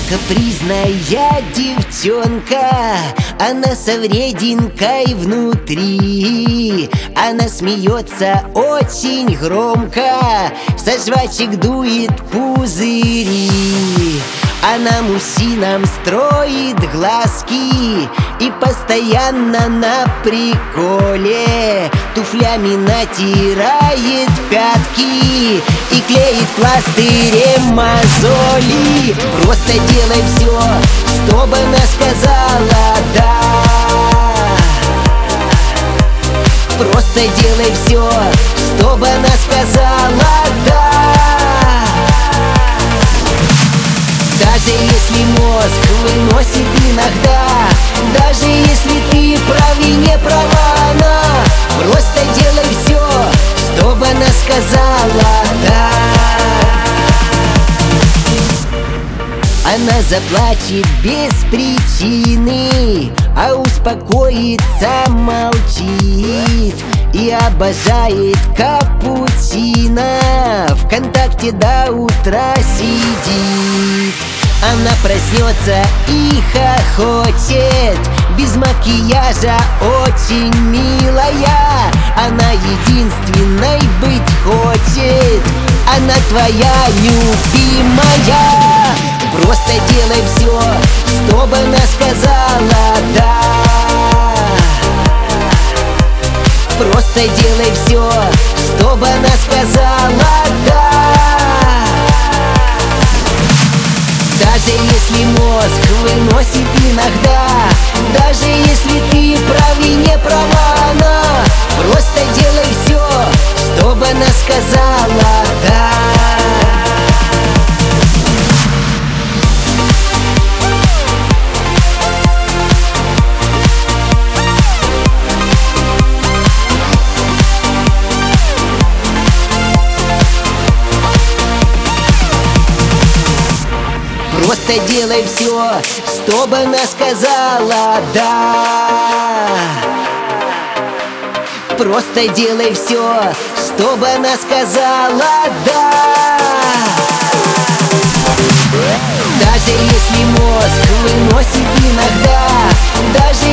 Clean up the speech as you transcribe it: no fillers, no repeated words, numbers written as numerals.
Капризная девчонка, она со врединкой внутри. Она смеется очень громко, со жвачек дует пузыри. Она мужчинам строит глазки и постоянно на приколе туфлями натирает пятки и клеит пластырем мозоли. Просто делай все, чтобы она сказала «да». Просто делай все, чтобы она сказала «да». Даже если мозг выносит иногда, даже если ты прав и не права она, просто делай все, чтобы она сказала «да». Она заплачет без причины, а успокоится молчит и обожает капучино, ВКонтакте до утра сидит. Она проснется и хохочет, без макияжа очень милая. Она единственной быть хочет, она твоя любимая. Просто делай все, чтобы она сказала «да». Просто делай все, чтобы она сказала «да». Даже если мозг выносит иногда, даже если ты прав и не права она, просто делай все, чтобы она сказала «да». Просто делай все, чтобы она сказала «да». Просто делай все, чтобы она сказала «да». Даже если мозг выносит иногда, даже